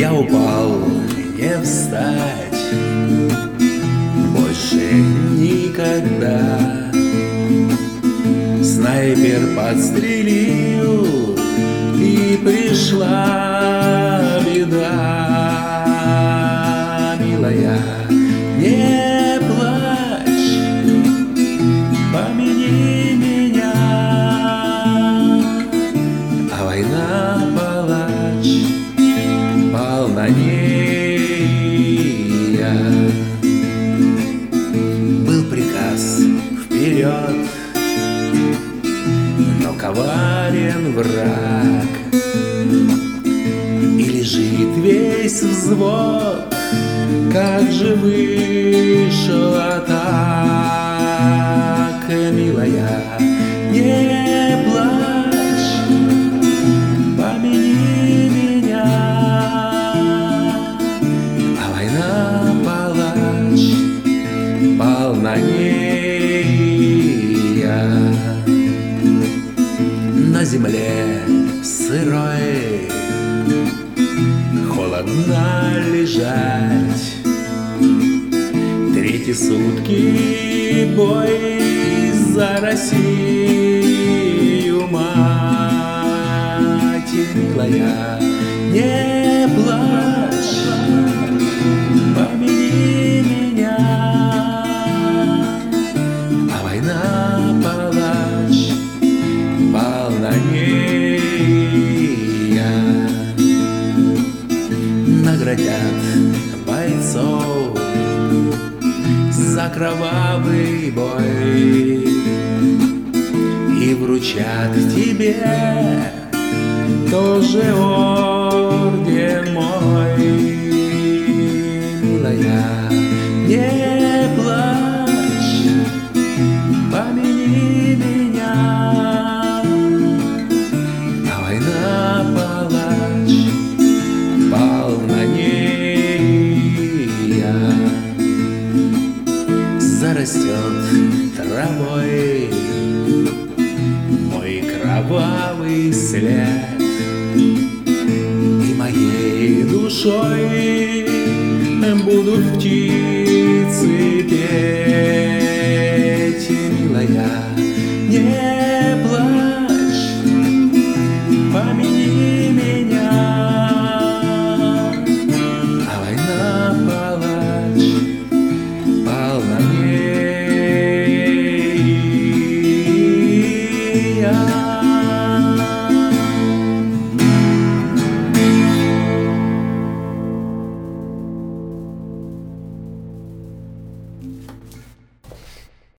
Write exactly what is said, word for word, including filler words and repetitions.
Я упал, не встать больше никогда. Снайпер подстрелил, и пришла беда. Милая, не плачь, помяни меня, а война палач, пал на ней я. Был приказ вперед, но коварен враг, и лежит весь взвод. Как же вышла так, милая, не плачь, помяни меня, а война палач, пал на ней я. На земле сырой холодно лежать. Третьи сутки бой за Россию, мать милая, не плачь, помяни меня, а война палач, пал на ней я. Наградят бойцов за кровавый бой и вручат тебе тоже орден мой. Милая, не плачь, помяни меня, а война палач, пал на ней я. Зарастет травой мой кровавый след, и моей душой будут птицы петь. Милая, не плачь, помяни меня, а война палач, пал на ней я.